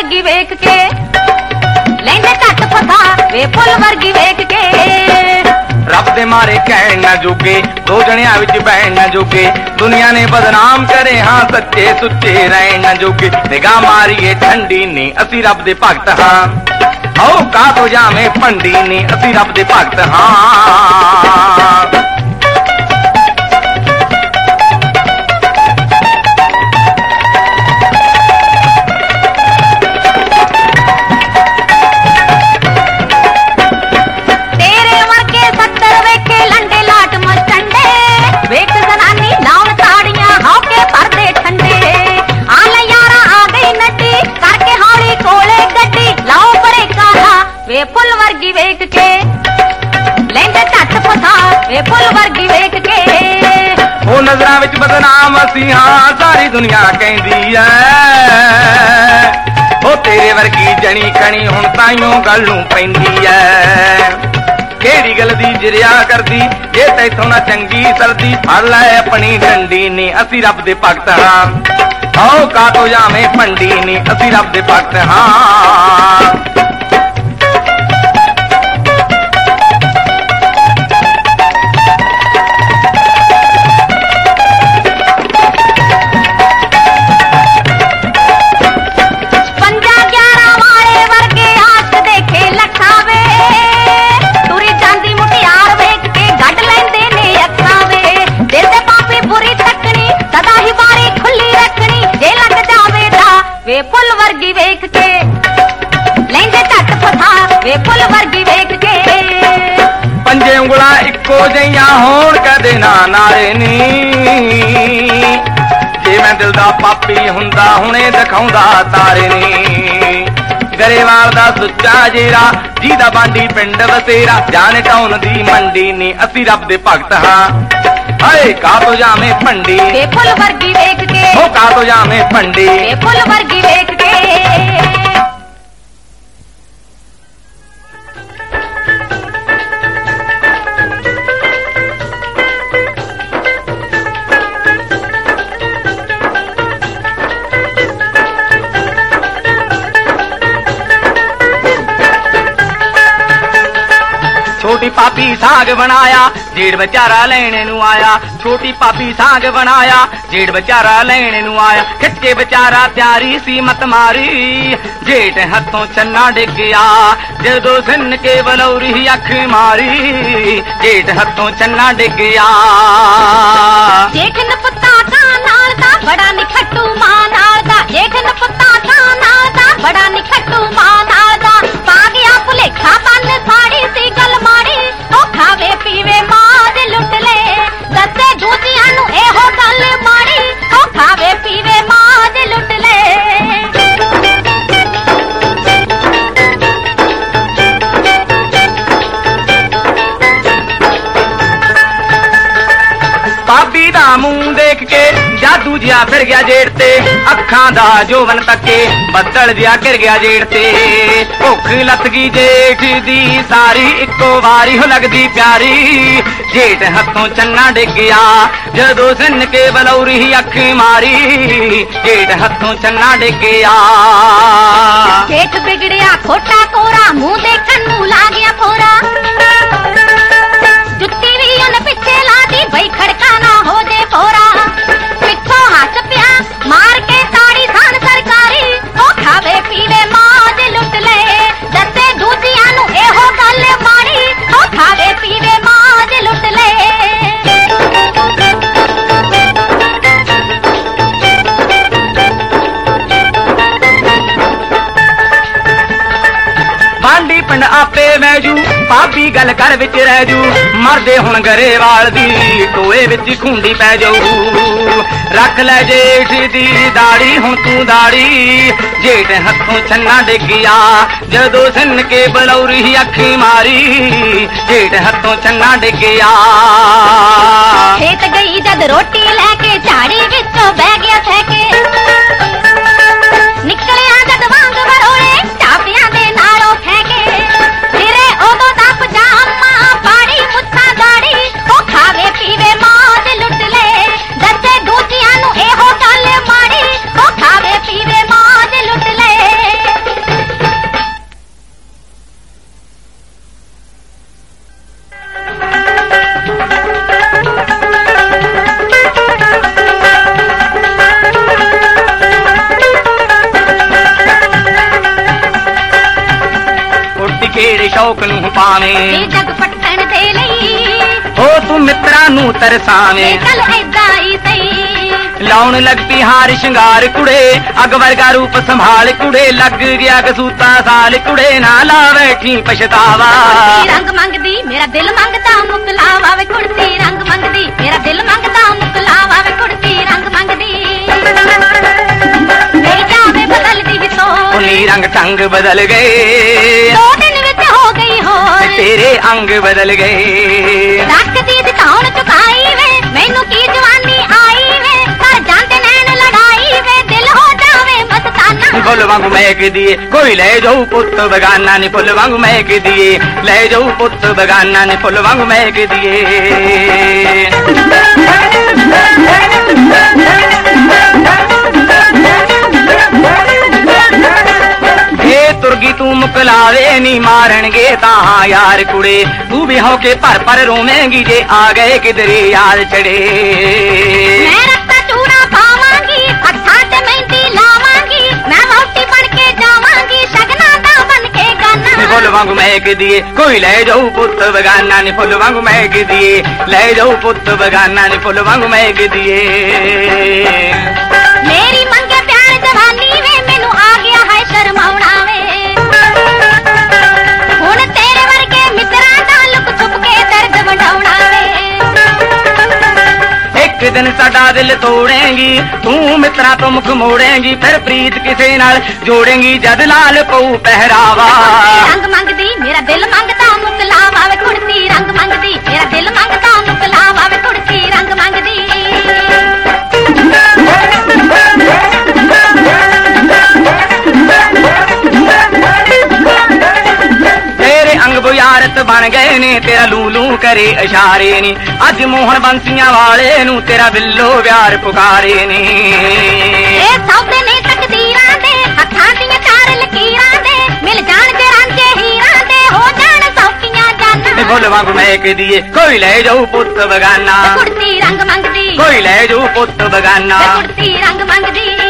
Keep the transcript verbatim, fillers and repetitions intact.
वर्गी वेख के लेंदे झट फसा वे फुल वर्गी वेख के रब दे मारे कहण न जोगे दो जणियां विच बहन न जोगे दुनिया ने बदनाम करे हाँ सच्चे सुच्चे रहन न जोगे निगाह मारीए ठंडी ने असी रब दे भगत हाँ आओ का तो जावे पंडी ने असी रब दे भगत हाँ वे फुल वर्गी वेख के लेंदे झट फसा वे फुल वर्गी वेख के ओ नजरां विच बदनाम असी हां सारी दुनिया कहंदी ऐ ओ तेरे वर्गी जणी कणी हुण ताईयों गल नूं पैंदी ऐ केड़ी गल दी जिरिया करदी जे तैथों ना चंगी सरदी फड़ लै अपनी डंडी नी असी रब दे भगत हां आओ का तो जावे पंडी नी असी रब दे भगत हां वे फुल वर्गी वेख के लेंदे झट फसा वे फुल वर्गी वेख के पंजे उंगला इक्को जिहियां होण कदे ना नारे नी जे मैं दिल दा पापी हुंदा हुणे दिखाउंदा तारे नी गरेवाल दा सुच्चा जेरा जीदा बांडी पिंड वसेरा जाने टाउन दी मंडी नी असी रब दे भगत हां हाय का तो जावे पंडी वे फुल वर्गी वेख के ओ का तो जावे पंडी वे फुल वर्गी वेख के छोटी पापी साग बनाया जेड़ बेचारा लेने नू आया छोटी पापी साग बनाया जेड़ बेचारा लेने नू आया खिच्चे बेचारा प्यारी सी मत मारी जेठ हथों चन्ना डिग गया जदों सिन के बलौरी अख मारी जेठ हथों चन्ना डिग गया जेठ न पुत्ता दा नाल दा बड़ा निखट्टू मां नाल दा जेठ न पुत्ता दा नाल दा बड़ा निखट्टू मां नाल दा पा गया भुलेखा बन साड़ी सी गल माड़ी ओ खावे पीवे मां दे लुट ले दसे दूजियां नू एहो गल माड़ी ओ खावे पीवे मां दे लुट ले भाभी दा मुंह देख के जादू जिया फिर गया जेड़ ते अखां दा जोवन तके बदल जिया गिर गया जेड़ ते भुख लथ गई जेठ दी सारी इको वारी हो लगदी प्यारी जेठ हथों चन्ना डिग गया जदों सिन के बलौरी अख मारी जेठ हथों चन्ना डिग गया जेठ बिगड़िया खोटा कोरा मुंह देखन नू ला गया फोरा जुत्ती भी उन पिछे ला दी बई खड़का ना हो दे फोरा पिछों हाथ पिया मार के ताड़ी थान सरकारी ओ खावे पीवे मां दे लुट ले दसे दूजियां नू एहो गल माड़ी ओ खावे पीवे मां दे लुट ले बांडी पिंड आपे मैजू भाभी गल कर विच रह जू मरदे हुण गरेवाल दी टोए विच खूंडी पै जाऊ रख ले जेठ दी दाड़ी हुण तू दाड़ी जेठ हथों छन्ना डिग गया जदों सिन के बलौरी अख मारी जेठ हथों छन्ना डिग गया खेत गई जद रोटी लेके झाड़ी विचों बह गया ठहके निकलिया जद वांग वरोड़े चापियां दे नालों फेंके फिरे ओदो दा पजामा पाड़ी मुच्छा दाड़ी ओ खावे पीवे मां दे लुट ले दसे दूजियां नू एहो गल माड़ी ओ खावे पीवे मां दे लुट ले ਸ਼ੌਕ ਨੂੰ ਪਾਵੇਂ ਇਹ ਜਗ ਪੱਟਣ ਦੇ ਲਈ ਹੋ ਤੂੰ ਮਿੱਤਰਾਂ ਨੂੰ ਤਰਸਾਵੇਂ ਚੱਲ ਏਦਾਂ ਹੀ ਸਹੀ ਲਾਉਣ ਲੱਗ ਪਈ ਹਾਰ ਸ਼ਿੰਗਾਰ ਕੁੜੇ ਅੱਗ ਵਰਗਾ ਰੂਪ ਸੰਭਾਲ ਕੁੜੇ ਲੱਗ ਗਿਆ ਕਸੂਤਾ ਸਾਲ ਕੁੜੇ ਨਾ ਲਾ ਬੈਠੀ ਪਛਤਾਵਾ ਰੰਗ ਮੰਗਦੀ ਮੇਰਾ ਦਿਲ ਮੰਗਦਾ ਮੁਕਲਾਵਾ ਵੇ ਕੁੜਤੀ ਰੰਗ ਮੰਗਦੀ ਮੇਰਾ ਦਿਲ ਮੰਗਦਾ ਮੁਕਲਾਵਾ ਵੇ ਕੁੜਤੀ ਰੰਗ ਮੰਗਦੀ ਮੇਰੀ ਜਾਵੇ ਬਦਲਦੀ ਵੀ ਸੋ ਉਨੀ ਰੰਗ ਟੰਗ ਬਦਲ ਗਏ ਦੋ ਦਿਨ ਵਿੱਚ ਹੋ ਗਈ ਹੋਰ ਤੇਰੇ ਅੰਗ ਬਦਲ ਗਏ ਰੱਖ ਦੀ ਦਿਖਾਉਣ ਚੁਕਾਈ ਵੇ ਮੈਨੂੰ ਕੀ ਜਵਾਨੀ ਆਈ ਵੇ ਪਰ ਜਾਂਦੇ ਨੈਣ ਲੜਾਈ ਵੇ ਦਿਲ ਹੋ ਜਾਵੇ ਮਸਤਾਨਾ ਫੁੱਲ ਵਾਂਗੂ ਮਹਿਕ ਦੀਏ ਕੋਈ ਲੈ ਜਾਊ ਪੁੱਤ ਬਗਾਨਾ ਨੀ ਫੁੱਲ ਵਾਂਗੂ ਮਹਿਕ ਦੀਏ ਲੈ ਜਾਊ ਪੁੱਤ ਬਗਾਨਾ ਨੀ ਫੁੱਲ ਵਾਂਗੂ ਮਹਿਕ ਦੀਏ ਤੁਰਗੀ ਤੂੰ ਮੁਕਲਾਵੇ ਨੀ ਮਾਰਨਗੇ ਤਾਂ ਯਾਰ ਕੁੜੇ ਤੂੰ ਵੀ ਹੋ ਕੇ ਭਰ ਭਰ ਰੋਵੇਂਗੀ ਜੇ ਆ ਗਏ ਕਿਧਰੇ ਯਾਦ ਚੜੇ ਮੈਂ ਰੱਤਾ ਚੂੜਾ ਪਾਵਾਂਗੀ ਹੱਥਾਂ ਤੇ ਮਹਿੰਦੀ ਲਾਵਾਂਗੀ ਮੈਂ ਮੌਟੀ ਬਣ ਕੇ ਜਾਵਾਂਗੀ ਸ਼ਗਨਾਂ ਦਾ ਬਣ ਕੇ ਗਾਨਾ ਫੁੱਲ ਵਾਂਗੂ ਮਹਿਕ ਦੀਏ ਕੋਈ ਲੈ ਜਾਊ ਪੁੱਤ ਬਗਾਨਾ ਨੀ ਫੁੱਲ ਵਾਂਗੂ ਮਹਿਕ ਦੀਏ ਲੈ ਜਾਊ ਪੁੱਤ ਬਗਾਨਾ ਨੀ ਫੁੱਲ ਵਾਂਗੂ ਮਹਿਕ ਦੀਏ ਮੇਰੀ ਮੰਗੇ ਪਿਆਰ ਜਵਾਨੀ ਵੇ ਮੈਨੂੰ ਆ ਗਿਆ ਹੈ ਸ਼ਰਮਾਉਣਾ ਇੱਕ ਦਿਨ ਸਾਡਾ ਦਿਲ ਤੋੜੇਂਗੀ ਤੂੰ ਮਿੱਤਰਾਂ ਤੋਂ ਮੁਖ ਮੋੜੇਂਗੀ ਫਿਰ ਪ੍ਰੀਤ ਕਿਸੇ ਨਾਲ ਜੋੜੇਂਗੀ ਜਦ ਲਾਲ ਪਊ ਪਹਿਰਾਵਾ ਰੰਗ ਮੰਗਦੀ ਮੇਰਾ ਦਿਲ ਮੰਗਦਾ ਮੁਕਲਾਵਾ ਵੇ ਕੁੜਤੀ ਰੰਗ ਮੰਗਦੀ ਮੇਰਾ ਦਿਲ ਮੰਗਦਾ ਮੁਕਲਾਵਾ ਵੇ ਕੁੜਤੀ ਰੰਗ ਮੰਗਦੀ ਅੰਗ ਬੁਝਾਰਤ ਬਣ ਗਏ ਨੇ ਤੇਰਾ ਲੂਲੂ ਕਰੇ ਇਸ਼ਾਰੇ ਨੇ ਅੱਜ ਮੋਹਨ ਬੰਸੀਆਂ ਵਾਲੇ ਨੂੰ ਤੇਰਾ ਬਿੱਲੋ ਪਿਆਰ ਪੁਕਾਰੇ ਨੇ ਇਹ ਸੌਦੇ ਨੇ ਤਕਦੀਰਾਂ ਦੇ ਹੱਥਾਂ ਦੀਆਂ ਚਾਰ ਲਕੀਰਾਂ ਦੇ ਮਿਲ ਜਾਣ ਜੇ ਰਾਂਝੇ ਹੀਰਾਂ ਦੇ ਹੋ ਜਾਣ ਸੌਕੀਆਂ ਜਾਨਾਂ ਫੁੱਲ ਵਾਂਗੂ ਮਹਿਕ ਦੀਏ ਕੋਈ ਲੈ ਜਾਊ ਪੁੱਤ ਬਗਾਨਾ ਕੁੜਤੀ ਰੰਗ ਮੰਗਦੀ ਕੋਈ ਲੈ ਜਾਊ ਪੁੱਤ ਬਗਾਨਾ ਕੁੜਤੀ ਰੰਗ ਮੰਗਦੀ